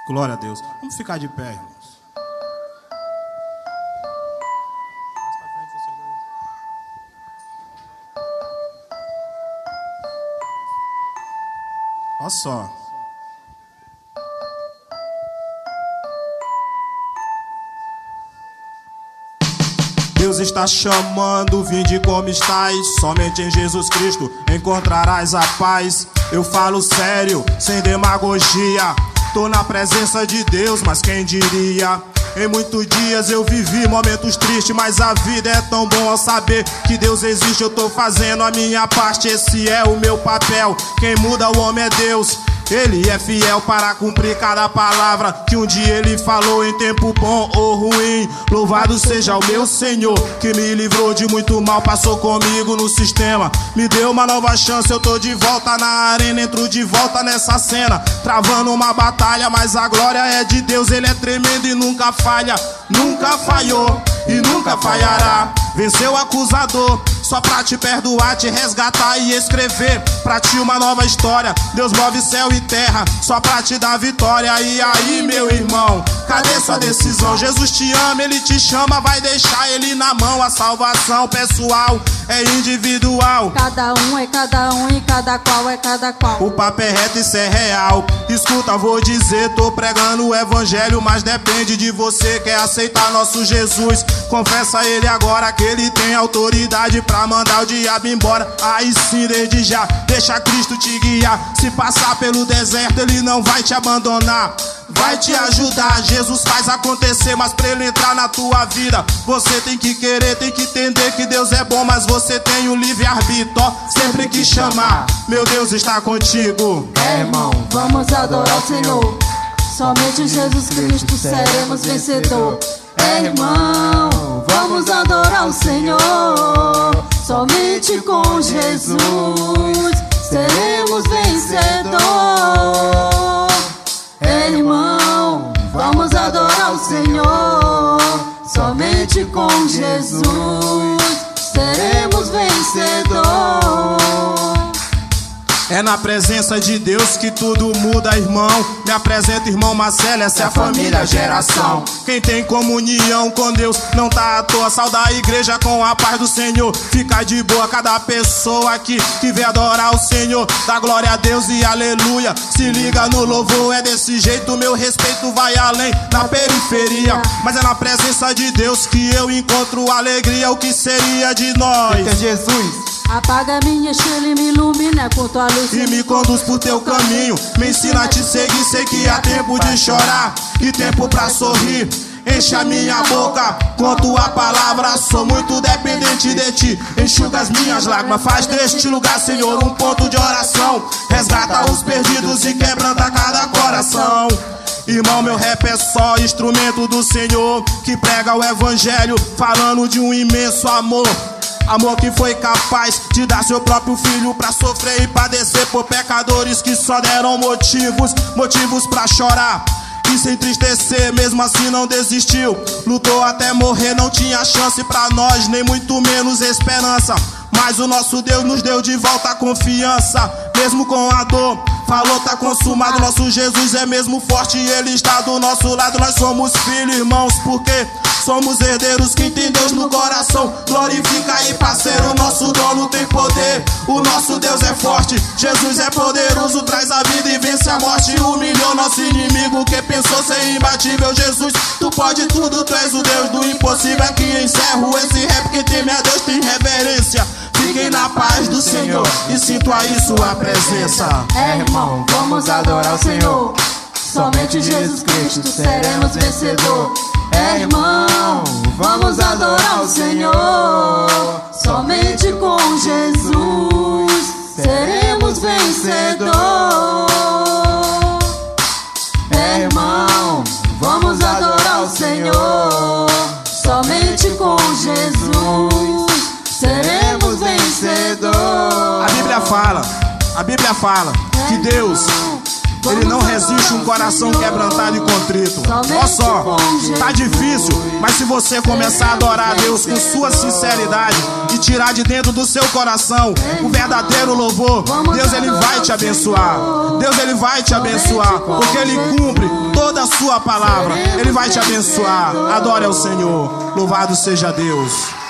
Glória a Deus. Vamos ficar de pé, irmãos. Olha só. Deus está chamando, vinde como estais. Somente em Jesus Cristo encontrarás a paz. Eu falo sério, sem demagogia. Tô na presença de Deus, mas quem diria? Em muitos dias eu vivi momentos tristes, mas a vida é tão bom ao saber que Deus existe. Eu tô fazendo a minha parte, esse é o meu papel. Quem muda o homem é Deus. Ele é fiel para cumprir cada palavra que um dia ele falou, em tempo bom ou ruim. Louvado seja o meu Senhor, que me livrou de muito mal, passou comigo no sistema, me deu uma nova chance. Eu tô de volta na arena, entro de volta nessa cena, travando uma batalha, mas a glória é de Deus. Ele é tremendo e nunca falha, nunca falhou e nunca falhará. Venceu o acusador, só pra te perdoar, te resgatar e escrever pra ti uma nova história. Deus move céu e terra, só pra te dar vitória. E aí, meu irmão, cadê sua decisão? Jesus te ama, ele te chama, vai deixar ele na mão. A salvação pessoal é individual. Cada um é cada um e cada qual é cada qual. O papo é reto, isso é real. Escuta, vou dizer, tô pregando o evangelho, mas depende de você. Quer aceitar nosso Jesus? Confessa a ele agora que ele tem autoridade pra mandar o diabo embora. Aí sim, desde já, deixa Cristo te guiar. Se passar pelo deserto, ele não vai te abandonar, vai te ajudar. Jesus faz acontecer, mas pra ele entrar na tua vida, você tem que querer, tem que entender que Deus é bom, mas você tem o livre-arbítrio. Sempre que chamar, meu Deus está contigo. Irmão, vamos adorar o Senhor. Somente Jesus Cristo seremos vencedor. Irmão, vamos adorar o Senhor. Somente com Jesus seremos vencedor. Irmão, vamos adorar o Senhor. Somente com Jesus seremos vencedor. É na presença de Deus que tudo muda, irmão. Me apresento, irmão Marcelo, essa é a família geração. Quem tem comunhão com Deus não tá à toa. Sauda a igreja com a paz do Senhor. Fica de boa cada pessoa aqui que vem adorar o Senhor. Dá glória a Deus e aleluia. Se liga no louvor, é desse jeito, meu respeito vai além, na periferia. Mas é na presença de Deus que eu encontro alegria. O que seria de nós? Porque Jesus apaga minha estrela e me ilumina com tua luz e me conduz por teu caminho. Me ensina a te seguir, sei que há tempo de chorar e tempo pra sorrir. Enche a minha boca com tua palavra, sou muito dependente de ti. Enxuga as minhas lágrimas, faz deste lugar, Senhor, um ponto de oração. Resgata os perdidos e quebranta cada coração. Irmão, meu rap é só instrumento do Senhor, que prega o evangelho, falando de um imenso amor. Amor que foi capaz de dar seu próprio filho pra sofrer e padecer por pecadores que só deram motivos pra chorar e se entristecer. Mesmo assim não desistiu, lutou até morrer, não tinha chance pra nós, nem muito menos esperança. Mas o nosso Deus nos deu de volta a confiança, mesmo com a dor. Falou, tá consumado, nosso Jesus é mesmo forte e ele está do nosso lado. Nós somos filhos, irmãos, porque somos herdeiros. Quem tem Deus no coração, glorifica aí, parceiro. O nosso dono tem poder, o nosso Deus é forte. Jesus é poderoso, traz a vida e vence a morte. Humilhou nosso inimigo que pensou ser imbatível. Jesus, tu pode tudo, tu és o Deus do impossível. Aqui encerro esse rap, quem teme a Deus tem reverência. Fiquem na paz do Senhor e sinto aí sua presença. Irmão, vamos adorar o Senhor. Somente Jesus Cristo seremos vencedor. Irmão, vamos adorar o Senhor. Somente com Jesus seremos vencedor. Irmão, vamos adorar o Senhor. Somente com Jesus seremos vencedor. A Bíblia fala que Deus Ele não resiste um coração quebrantado e contrito. Olha só, tá difícil, mas se você começar a adorar a Deus com sua sinceridade e tirar de dentro do seu coração o verdadeiro louvor, Deus, Ele vai te abençoar. Deus, Ele vai te abençoar, porque Ele cumpre toda a sua palavra. Ele vai te abençoar. Adore ao Senhor. Louvado seja Deus.